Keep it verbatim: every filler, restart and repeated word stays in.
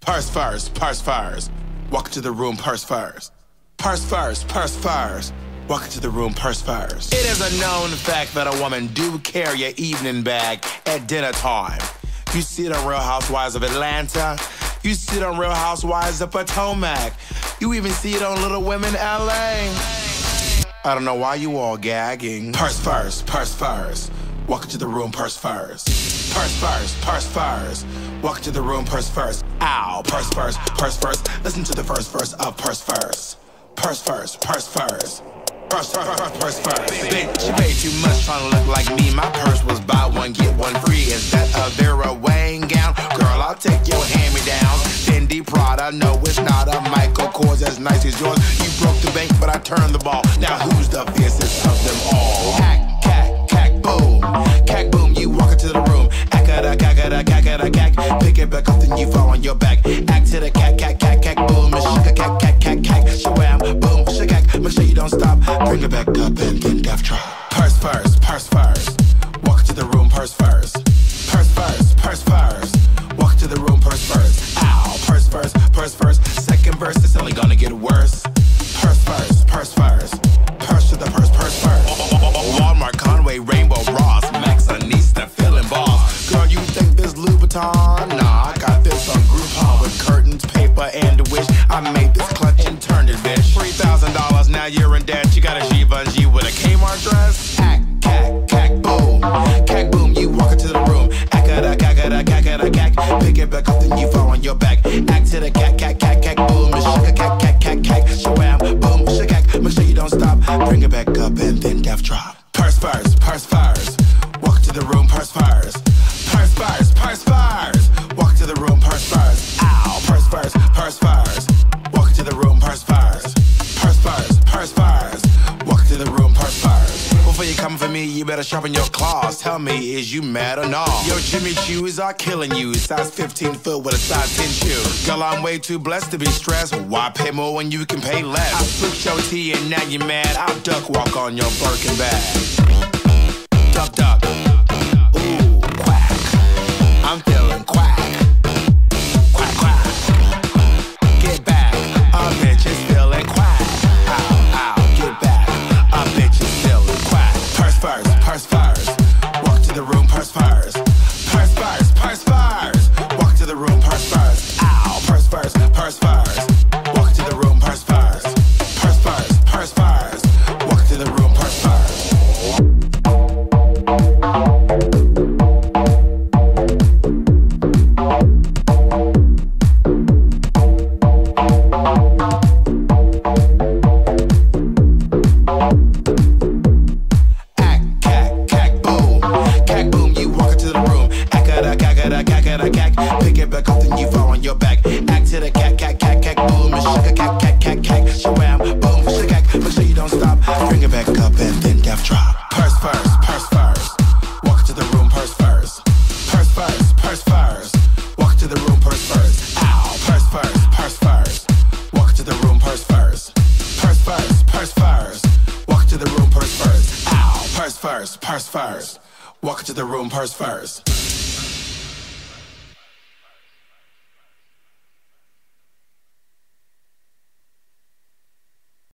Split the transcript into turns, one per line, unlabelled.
Purse first, purse first. Walk into the room, purse first. Purse first, purse first. Walk into the room, purse first. It is a known fact that a woman do carry an evening bag at dinner time. You see it on Real Housewives of Atlanta. You see it on Real Housewives of Potomac. You even see it on Little Women L A. I don't know why you all gagging. Purse first, purse first. Walk into the room, purse first. Purse first, purse first. Walk into the room, purse first. Ow, purse first, purse first. Listen to the first verse of Purse First. Purse first, purse first. Purse first, purse, purse first. Bitch, you paid too much trying to look like me. My purse was buy one, get one free. Is that a Vera Wang gown? Girl, I'll take your hand-me-down. Fendi Prada, no, it's not a Michael Kors as nice as yours. You broke the bank, but I turned the ball. Now who's the fiercest of them all? Hack, cack, cack, boom. Cack, boom, you walk into the room. Ack-a-da, cack-a-da, cack-a-da, cack. Pick it back up, then you fall on your back. Act to the cack, cack, cack, cack, boom. Shaka, cack, cack, cack, cack. Shawam, boom, shaka, make sure you don't stop. Bring it back up and then death drop. Purse first, purse first. Walk into the room, purse first. Purse first, purse first. Walk into the room, purse first. Ow, purse first, purse first. Second verse, it's only gonna get worse. Purse first, purse first. Purse to the purse, purse first. Walmart, Conway, Rainbow, Ross, Max, Anista, feeling boss. Girl, you think this Louboutin? Nah, I got this on Groupon with curtains, paper, and a wish. I made this clutch and turned it, bitch. Three thousand dollars, now you're in debt. You got a Givenchy with a Kmart dress. Ack, cack, cack, boom. Cack, boom, you walk into the room. Ack-a-da, cack-a-da, cack-a-da, cack. Pick it back up, then you fall on your back. Act to the cack, cack, cack, cack, boom. Shaka, cack, cack, cack, cack. Shawam, boom, shaka, make sure you don't stop. Bring it back up and then death drop. Purse first, purse first. Walk to the room, purse first. Purse first, purse first. Walk to the room, purse first. Ow, purse first, purse first. Walk into the room, purse first. Purse first, purse first. Walk to the room, purse first. Before you come for me, you better sharpen your claws. Tell me, is you mad or not? Your Jimmy shoes are killing you. Size fifteen foot with a size ten shoe. Girl, I'm way too blessed to be stressed. Why pay more when you can pay less? I switched your tea and now you're mad. I'll duck walk on your Birkin bag. Duck, duck. Ooh, quack. I'm feeling quack. Quack, quack. Get back. A bitch is feeling quack. Ow, ow, get back. A bitch is feeling quack. Purse first, purse first. Walk to the room, purse first. Purse first, purse first. Walk to the room, purse first. Ow, purse first, purse first. Walk to the room, purse first. Purse first, purse first. Walk to the room, purse first. Pick it back up, then you fall on your back. Act to the cack, cack, cack, cack, boom. And shaka, cack, cack, cack, cack. Shawam, boom, shaka, make sure you don't stop. Bring it back up and then death drop. Purse first, purse first. Walk to the room, purse first. Purse first, purse first. Walk to the room, purse first. Ow, purse first, purse first. Walk to the room, purse first. Purse first, purse first. Walk to the room, purse first. Ow, purse first, purse first. Walk to the room, purse first.